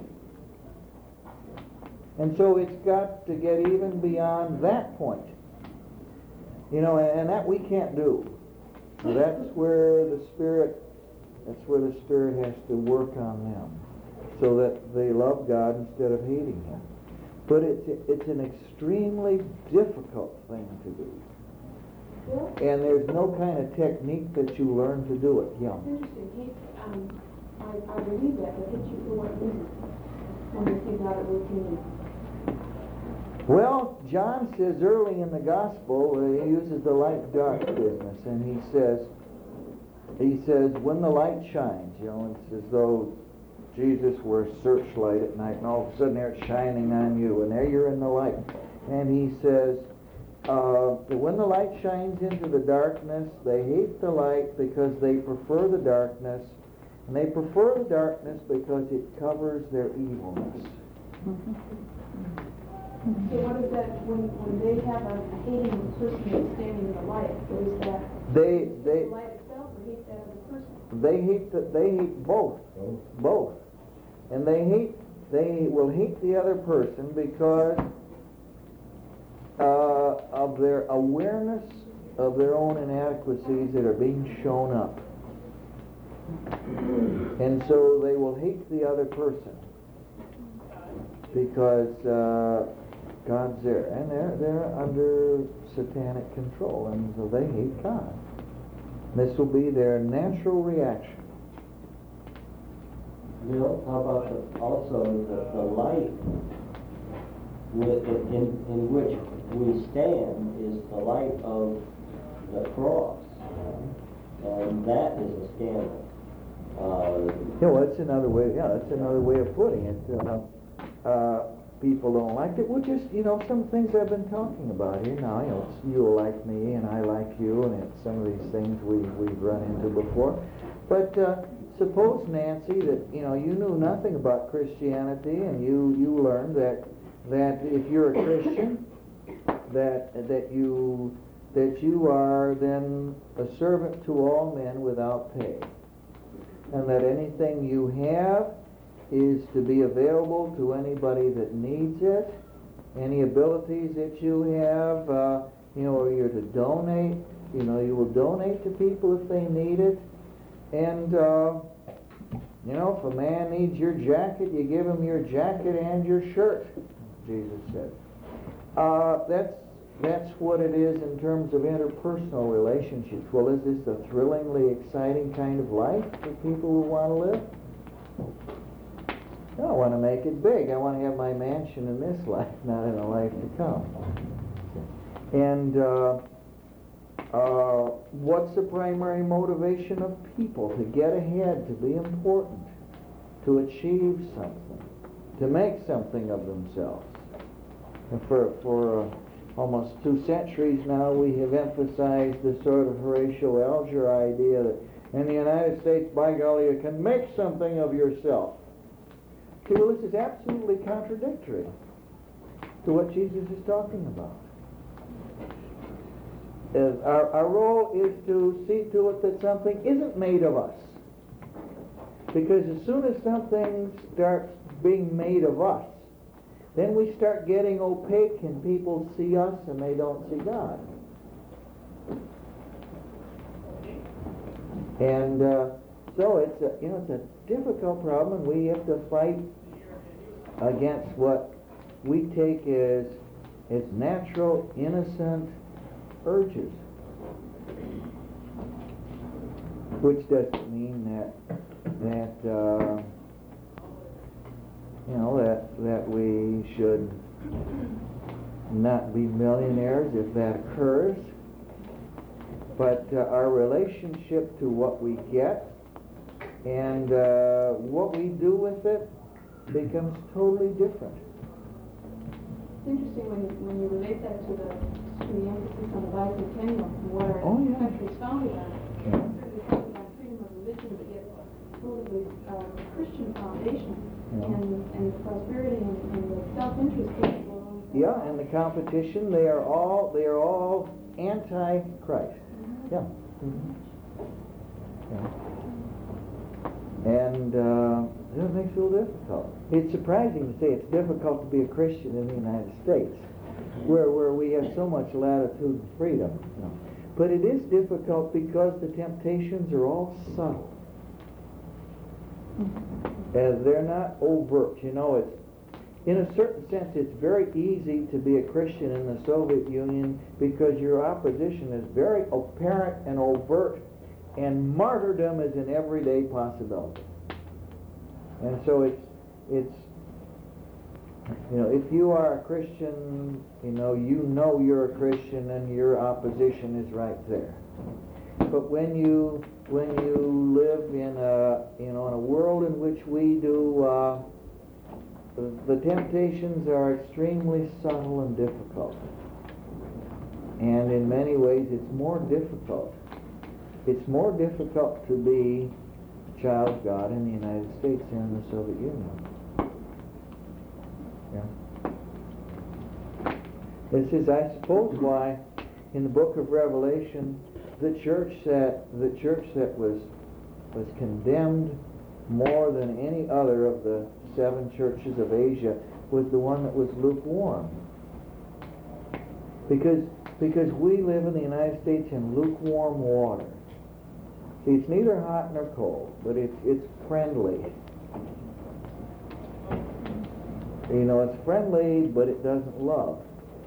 And so it's got to get even beyond that point. You know, and that we can't do. That's where the Spirit, that's where the Spirit has to work on them, so that they love God instead of hating him. But it's, it's an extremely difficult thing to do. Yeah. And there's no kind of technique that you learn to do it. Yeah. It's interesting. He, um, I, I believe that, but hit you for what reason? When you see God at work in you. Well, John says early in the gospel, uh, he uses the light-dark business, and he says, he says, when the light shines, you know, it's as though Jesus were a searchlight at night, and all of a sudden there it's shining on you, and there you're in the light. And he says, uh, that when the light shines into the darkness, they hate the light because they prefer the darkness, and they prefer the darkness because it covers their evilness. So what is that, when, when they have a hating the person that's standing in the light, what is that? They, they, The light itself, or hate that other person? They hate the, they hate both, both, and they hate they will hate the other person because uh, of their awareness of their own inadequacies that are being shown up, and so they will hate the other person because uh, God's there, and they're they're under satanic control, and so they hate God. This will be their natural reaction. Bill, how about the, also the, the light with, in, in which we stand is the light of the cross, and that is a scandal. Uh, Yeah, well, that's another way, yeah, that's another way of putting it. Uh, uh, people don't like it. Well, just, you know, some things I've been talking about here now, you know, it's you like me and I like you, and it's some of these things we, we've run into before. But uh, suppose, Nancy, that, you know, you knew nothing about Christianity, and you, you learned that, that if you're a Christian, that, that you, that you are then a servant to all men without pay. And that anything you have is to be available to anybody that needs it. Any abilities that you have, uh, you know, or you're to donate, you know, you will donate to people if they need it. And, uh, you know, if a man needs your jacket, you give him your jacket and your shirt, Jesus said. Uh, that's, that's what it is in terms of interpersonal relationships. Well, is this a thrillingly exciting kind of life for people who want to live? No, I want to make it big. I want to have my mansion in this life, not in a life to come. And uh, uh, what's the primary motivation of people? To get ahead, to be important, to achieve something, to make something of themselves. And for for uh, almost two centuries now, we have emphasized the sort of Horatio Alger idea that in the United States, by golly, you can make something of yourself. See, well, this is absolutely contradictory to what Jesus is talking about. Uh, our, our role is to see to it that something isn't made of us. Because as soon as something starts being made of us, then we start getting opaque and people see us and they don't see God. And uh, so it's a, you know, it's a difficult problem, and we have to fight against what we take as as natural, innocent urges, which doesn't mean that that uh, you know that that we should not be millionaires if that occurs. But uh, our relationship to what we get and uh, what we do with it becomes totally different. It's interesting when you, when you relate that to the, to the emphasis on the bicentennial and what our Oh, yeah. country is founded on. Yeah. It's certainly founded on freedom of religion, but yet totally uh, Christian foundation, Yeah. and, and the prosperity and, and the self-interest that go along with that. Yeah, and the competition, they are all they are all anti-Christ. Yeah. Mhm. Yeah. And uh, it makes it a little difficult. It's surprising to say it's difficult to be a Christian in the United States, where where we have so much latitude and freedom. You know. But it is difficult because the temptations are all subtle. As they're not overt. You know, it's in a certain sense, it's very easy to be a Christian in the Soviet Union because your opposition is very apparent and overt, and martyrdom is an everyday possibility. And so it's, it's, you know, if you are a Christian, you know, you know you're a Christian and your opposition is right there. But when you, when you live in a, you know, in a world in which we do, uh, the temptations are extremely subtle and difficult. And in many ways it's more difficult. It's more difficult to be a child of God in the United States than in the Soviet Union. Yeah. This is, I suppose, why in the book of Revelation the church that the church that was was condemned more than any other of the seven churches of Asia was the one that was lukewarm. Because because we live in the United States in lukewarm water. See, it's neither hot nor cold, but it's it's friendly. You know, it's friendly, but it doesn't love.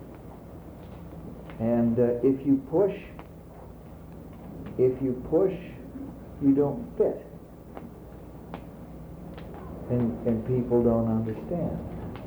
And uh, if you push, if you push, you don't fit. And, and people don't understand.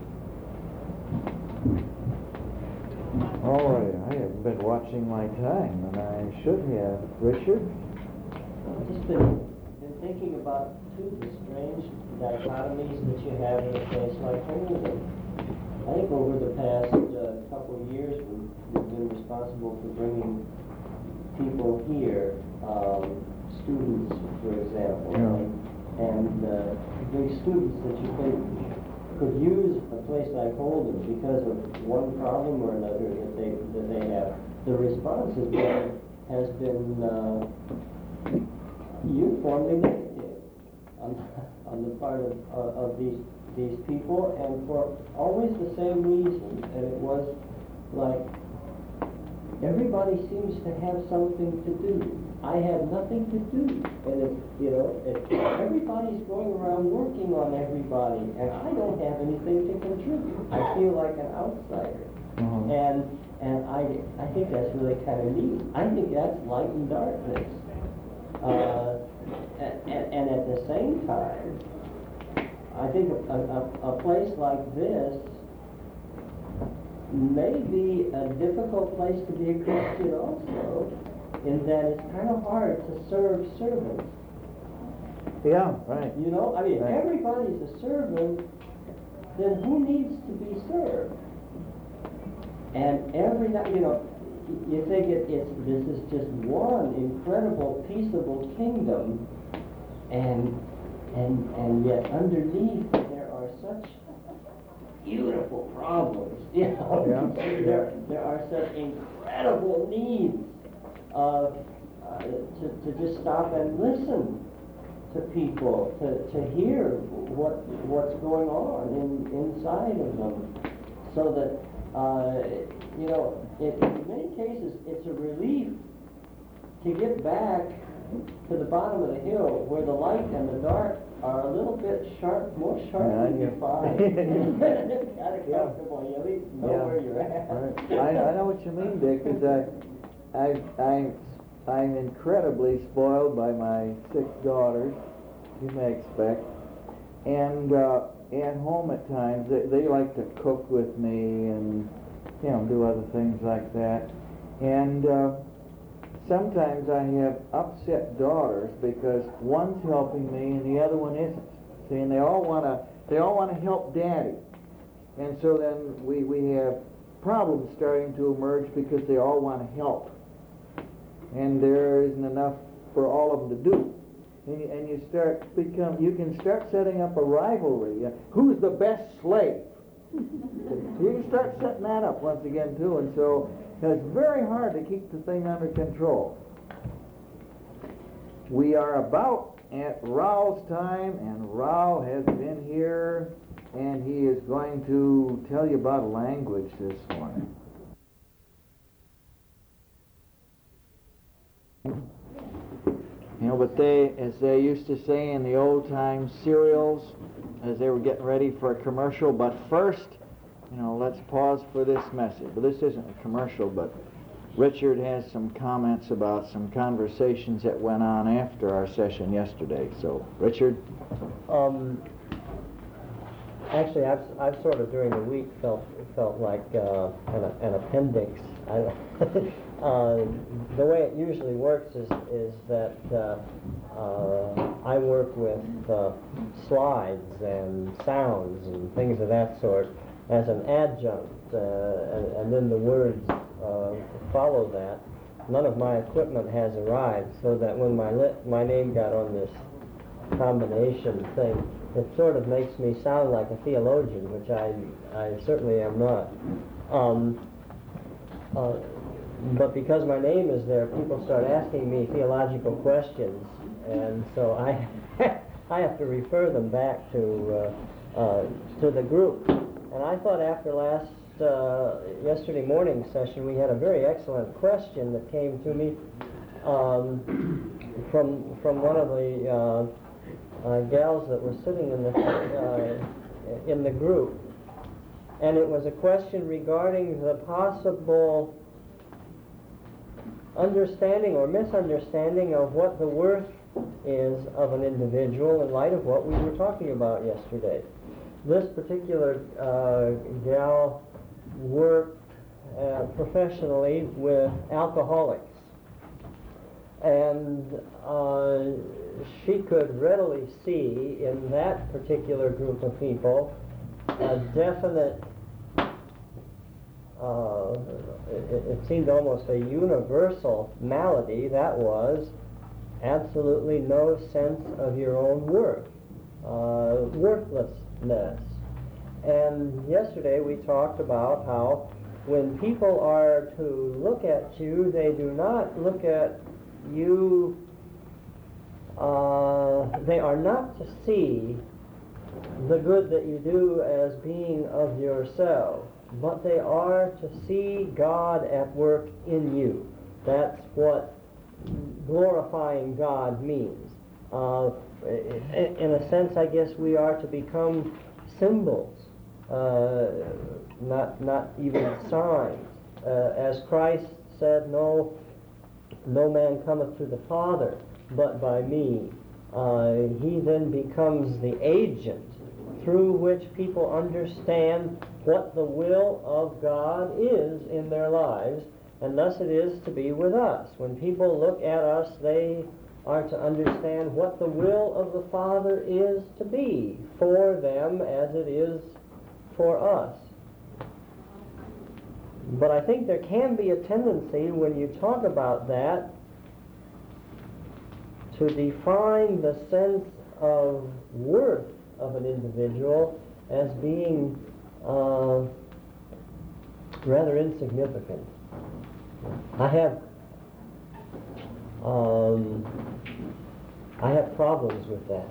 All right, I haven't been watching my time, and I should have. Richard? Just been been thinking about, too, the strange dichotomies that you have in a place like Holden. I think over the past uh, couple of years, we've, we've been responsible for bringing people here, um, students, for example, Yeah. and, and uh, big students that you think could use a place like Holden because of one problem or another that they that they have. The response has been has been uh, uniformly negative on on the part of uh, of these these people, and for always the same reason. And it was like everybody seems to have something to do. I have nothing to do, and it's, you know, it, everybody's going around working on everybody, and I don't have anything to contribute. I feel like an outsider, Uh-huh. and and I I think that's really kind of neat. I think that's light and darkness, uh, and, and, and at the same time, I think a, a, a place like this may be a difficult place to be a Christian also, in that it's kind of hard to serve servants. Yeah, right. You know, I mean, if Right. everybody's a servant, then who needs to be served? And every night, you know, y- you think it, it's this is just one incredible, peaceable kingdom, and and and yet underneath there are such beautiful problems. You know, Yeah. there there are such incredible needs of uh, to to just stop and listen to people, to, to hear what what's going on in, inside of them, so that uh, you know, in, in many cases it's a relief to get back to the bottom of the hill where the light and the dark are a little bit sharp, more sharply Yeah, defined. It's kind of comfortable. You at least know Yeah. where you're at. Right. I, I know what you mean, Dick, because I, I, I, I'm incredibly spoiled by my six daughters, you may expect, and uh, at home at times they, they like to cook with me and, you know, do other things like that, and uh, sometimes I have upset daughters because one's helping me and the other one isn't. See, and they all want to, they all want to help Daddy, and so then we we have problems starting to emerge because they all want to help, and there isn't enough for all of them to do. And you, and you start become, you can start setting up a rivalry. Uh, who's the best slave? You can start setting that up once again too, and so it's very hard to keep the thing under control. We are about at Raoul's time, and Raoul has been here, and he is going to tell you about language this morning. You know, but they, as they used to say in the old time serials, as they were getting ready for a commercial, but first, you know, let's pause for this message. But this isn't a commercial, but Richard has some comments about some conversations that went on after our session yesterday. So, Richard? Um, actually, I've, I've sort of during the week felt felt like uh, an, an appendix. I, uh, the way it usually works is is that uh, uh, I work with uh, slides and sounds and things of that sort as an adjunct, uh, and, and then the words uh, follow that. None of my equipment has arrived, so that when my li- my name got on this combination thing, it sort of makes me sound like a theologian, which I I certainly am not. Um, uh, but because my name is there, people start asking me theological questions, and so I I have to refer them back to uh, uh, to the group. And I thought after last uh, yesterday morning session, we had a very excellent question that came to me um, from from one of the uh, uh, gals that were sitting in the uh, in the group, and it was a question regarding the possible understanding or misunderstanding of what the worth is of an individual in light of what we were talking about yesterday. This particular uh, gal worked uh, professionally with alcoholics, and And uh, she could readily see in that particular group of people a definite, uh, it, it seemed almost a universal malady, that was absolutely no sense of your own worth, uh, worthlessness. And yesterday we talked about how when people are to look at you, they do not look at you, uh, they are not to see the good that you do as being of yourself, but they are to see God at work in you. That's what glorifying God means. Uh, in, in a sense, I guess we are to become symbols, uh, not not even signs. Uh, as Christ said, no, no man cometh to the Father but by me. Uh, he then becomes the agent through which people understand what the will of God is in their lives, and thus it is to be with us. When people look at us, they are to understand what the will of the Father is to be for them as it is for us. But I think there can be a tendency when you talk about that to define the sense of worth of an individual as being uh, rather insignificant. I have um, I have problems with that.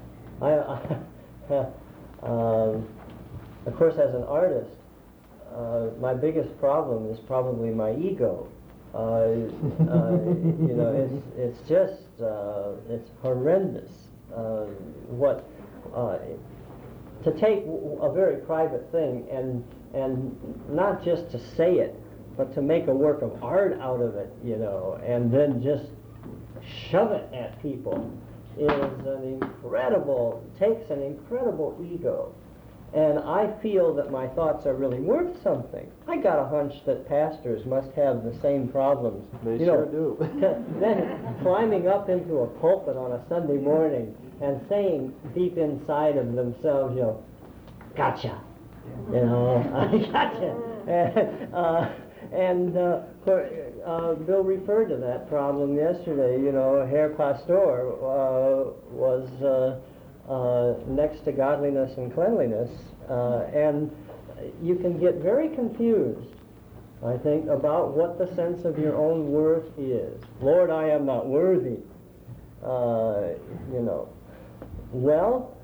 I, I um, of course, as an artist, uh, my biggest problem is probably my ego. Uh, uh, you know, it's it's just uh, it's horrendous. Uh, what uh, to take a very private thing and and not just to say it, but to make a work of art out of it, you know, and then just shove it at people is an incredible, takes an incredible ego. And I feel that my thoughts are really worth something. I got a hunch that pastors must have the same problems. They you sure know, do. Then climbing up into a pulpit on a Sunday morning and saying deep inside of themselves, you know, gotcha. You know, I gotcha. And, uh, and uh, for, uh, Bill referred to that problem yesterday. You know, Herr Pastor uh, was uh, uh, next to godliness and cleanliness, uh, and you can get very confused, I think, about what the sense of your own worth is. Lord, I am not worthy. Uh, you know, well,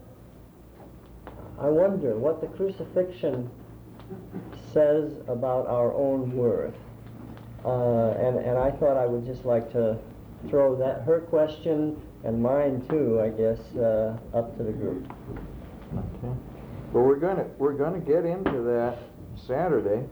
I wonder what the crucifixion says about our own worth. Uh, and, and I thought I would just like to throw that, her question, and mine too, I guess, uh, up to the group. Okay. Well, we're gonna we're gonna get into that Saturday.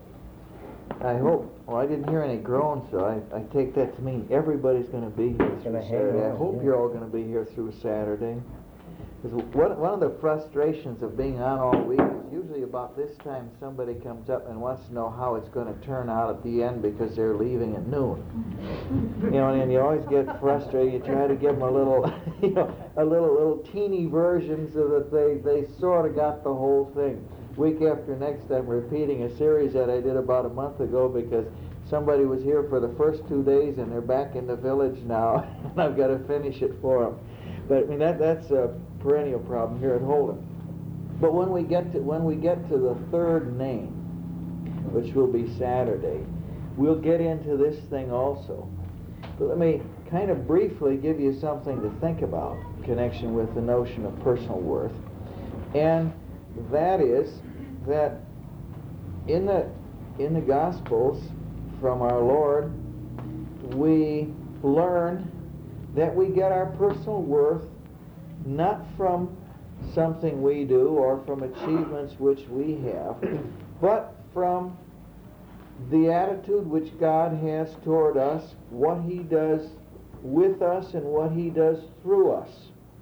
I hope. Well, I didn't hear any groans, so I, I take that to mean everybody's going to be here It's through gonna hang Saturday. I on, hope yeah. you're all going to be here through Saturday. Because one, one of the frustrations of being on all week is usually about this time somebody comes up and wants to know how it's going to turn out at the end because they're leaving at noon. You know, and you always get frustrated. You try to give them a little, you know, a little, little teeny version so that they, they sort of got the whole thing. Week after next, I'm repeating a series that I did about a month ago because somebody was here for the first two days and they're back in the village now, and I've got to finish it for them. But I mean that that's a perennial problem here at Holden. But when we get to when we get to the third name, which will be Saturday, we'll get into this thing also. But let me kind of briefly give you something to think about in connection with the notion of personal worth, and that is that in the in the Gospels from our Lord, we learn that we get our personal worth not from something we do or from achievements which we have, but from the attitude which God has toward us, what He does with us and what He does through us.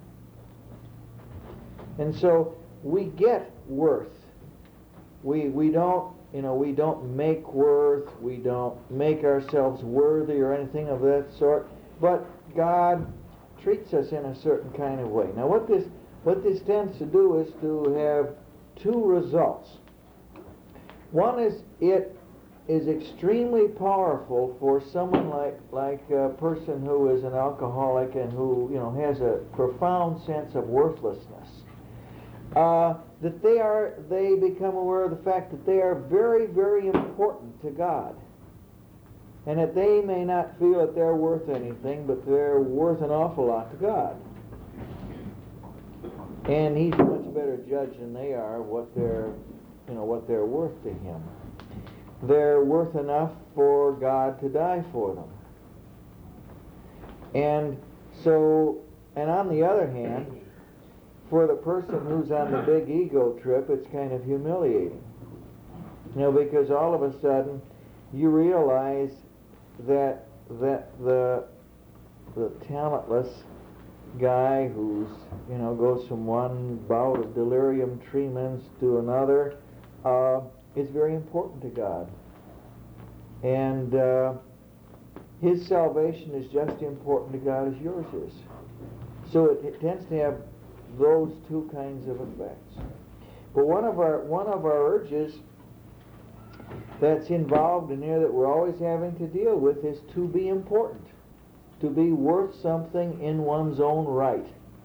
And so we get worth. We we don't, you know, we don't make worth, we don't make ourselves worthy or anything of that sort, but God treats us in a certain kind of way. Now what this what this tends to do is to have two results. One is it is extremely powerful for someone like like a person who is an alcoholic and who, you know, has a profound sense of worthlessness. Uh, that they are they become aware of the fact that they are very, very important to God. And that they may not feel that they're worth anything, but they're worth an awful lot to God. And He's a much better judge than they are what they're, you know, what they're worth to Him. They're worth enough for God to die for them. And so, and on the other hand, for the person who's on the big ego trip, it's kind of humiliating. You know, because all of a sudden you realize that that the the talentless guy who's, you know, goes from one bout of delirium tremens to another uh, is very important to God. And uh, his salvation is just as important to God as yours is. So it, it tends to have those two kinds of effects. But one of our one of our urges that's involved in there that we're always having to deal with is to be important, to be worth something in one's own right.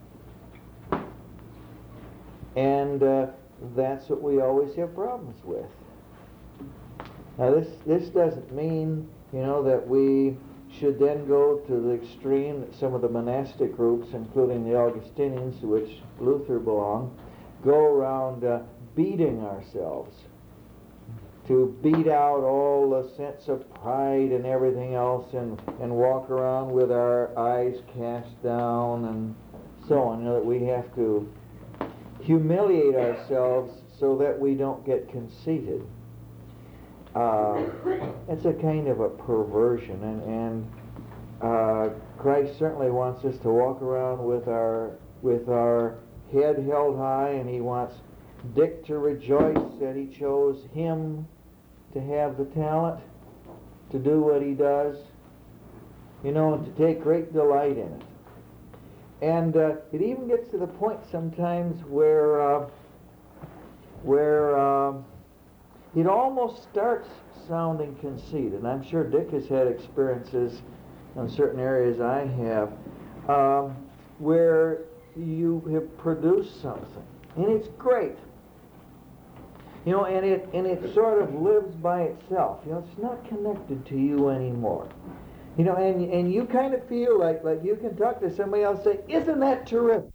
And uh, that's what we always have problems with. Now this this doesn't mean, you know, that we should then go to the extreme that some of the monastic groups, including the Augustinians, to which Luther belonged, go around uh, beating ourselves, to beat out all the sense of pride and everything else, and, and walk around with our eyes cast down and so on. You know, that we have to humiliate ourselves so that we don't get conceited. Uh, it's a kind of a perversion, and, and uh, Christ certainly wants us to walk around with our with our head held high, and He wants Dick to rejoice that he chose him to have the talent to do what he does, you know, and to take great delight in it. And uh, it even gets to the point sometimes where uh, where uh, it almost starts sounding conceited. And I'm sure Dick has had experiences in certain areas I have, um, where you have produced something, and it's great. You know, and it and it sort of lives by itself. You know, it's not connected to you anymore. You know, and and you kind of feel like like you can talk to somebody else and say, "Isn't that terrific?"